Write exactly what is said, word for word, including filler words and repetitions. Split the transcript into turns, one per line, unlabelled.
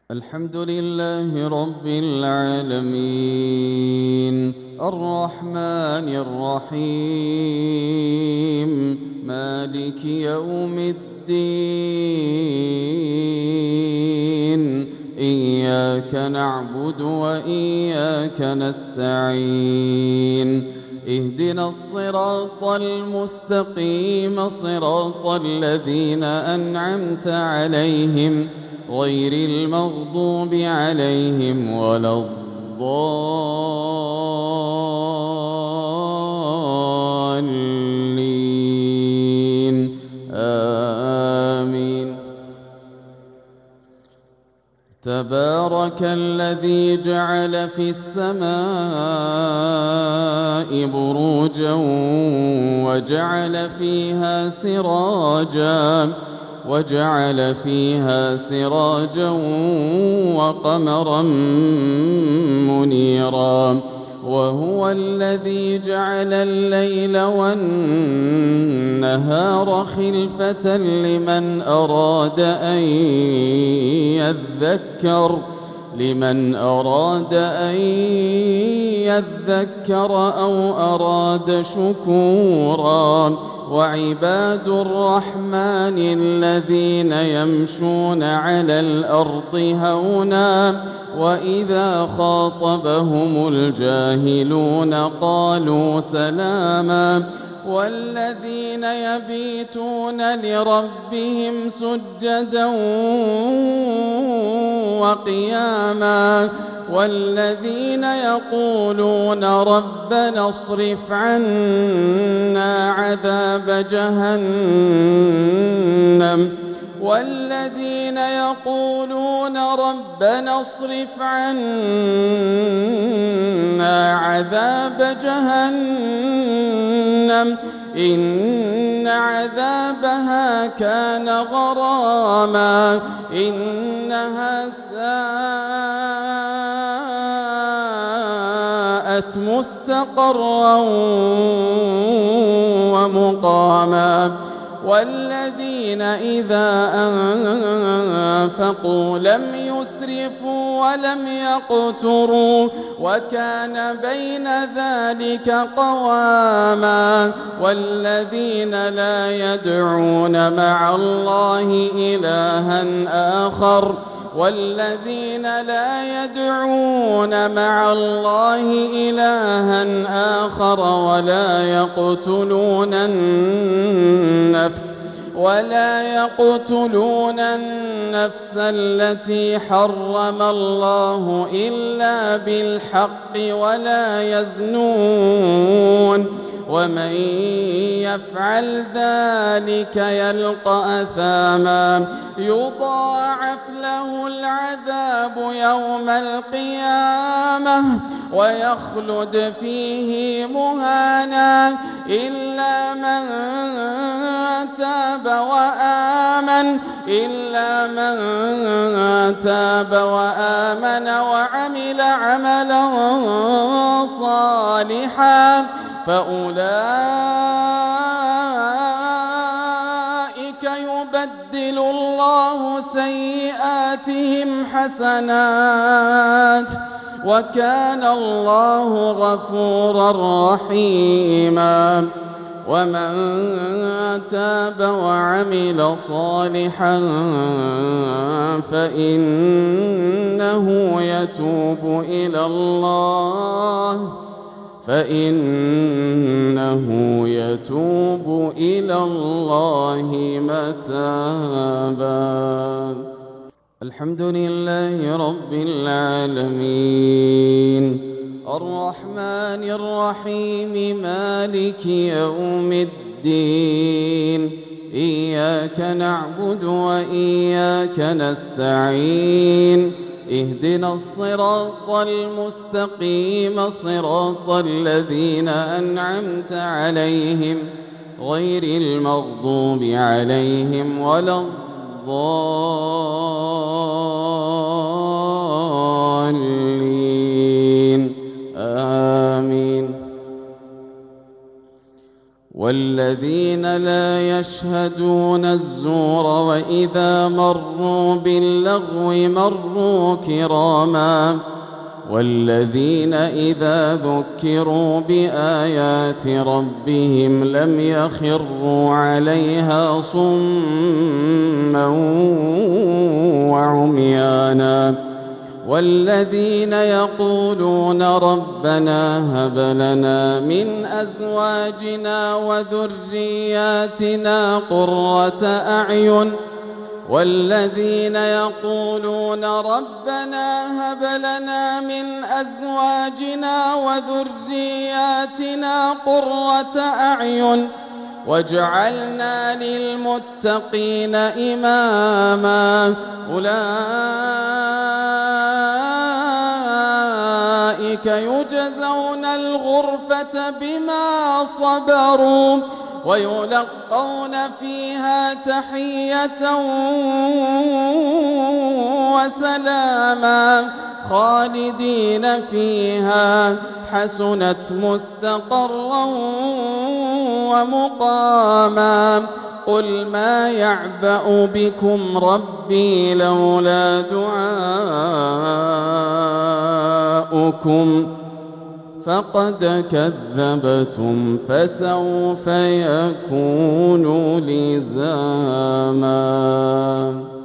الحمد لله رب العالمين الرحمن الرحيم مالك يوم الدين إياك نعبد وإياك نستعين اهدنا الصراط المستقيم صراط الذين أنعمت عليهم غير المغضوب عليهم ولا الضالين آمين. تبارك الذي جعل في السماء بروجا وجعل فيها سراجا وجعل فيها سراجا وقمرا منيرا وهو الذي جعل الليل والنهار خلفة لمن أراد أن يذكر لمن أراد أن يذكر أو أراد شكورا وعباد الرحمن الذين يمشون على الأرض هونا وإذا خاطبهم الجاهلون قالوا سلاما والذين يبيتون لربهم سجدا وقياما والذين يقولون ربنا اصرف عنا عذاب جهنم والذين يقولون ربنا اصرف عنا عذاب جهنم إن عذابها كان غراما إنها ساءت مستقرا ومقاما والذين إذا أنفقوا لم يسرفوا ولم يقتروا وكان بين ذلك قواما والذين لا يدعون مع الله إلها آخر والذين لا يدعون مع الله إلها آخر ولا يقتلون النفس ولا يقتلون النفس التي حرم الله إلا بالحق ولا يزنون ومن يفعل ذلك يلقى أثاما يضاعف له العذاب يوم القيامة ويخلد فيه مهانا إلا من تاب وآمن إلا من تاب وآمن وعمل عملا صالحا فأولئك يبدل الله سيئاتهم حسنات وكان الله غفورا رحيما ومن تاب وعمل صالحا فإنه يتوب إلى الله فإنه يتوب إلى الله متابا. الحمد لله رب العالمين الرحمن الرحيم مالك يوم الدين إياك نعبد وإياك نستعين اهدنا الصراط المستقيم صراط الذين أنعمت عليهم غير المغضوب عليهم ولا الضالين آمين. والذين لا يشهدون الزور وإذا مروا باللغو مروا كراما والذين إذا ذكروا بآيات ربهم لم يخروا عليها صما وعميانا والذين يقولون ربنا هب لنا من أزواجنا وذرياتنا قرة أعين والذين يقولون ربنا هب لنا من أزواجنا وذرياتنا قرة أعين واجعلنا للمتقين إماما أولئك يجزون الغرفة بما صبروا ويلقون فيها تحية وسلاما خالدين فيها حسنت مستقرا ومقاما قل ما يعبأ بكم ربي لولا دعاؤكم فقد كذبتم فسوف يكون لزاما.